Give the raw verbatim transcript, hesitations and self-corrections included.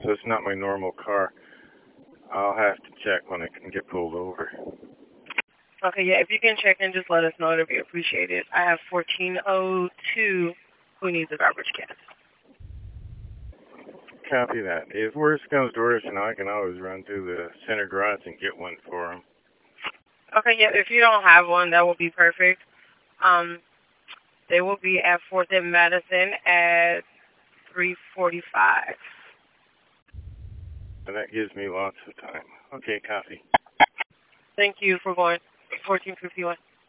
so it's not my normal car. I'll have to check when I can get pulled over. Okay, yeah, if you can check in, just let us know. It'll be appreciated. I have fourteen oh two who needs a garbage can. Copy that. If worse comes to worse, you know, I can always run to the center garage and get one for him. Okay, yeah, if you don't have one, that would be perfect. Um, they will be at fourth and Madison at three forty-five. And that gives me lots of time. Okay, copy. Thank you for going. fourteen fifty-one.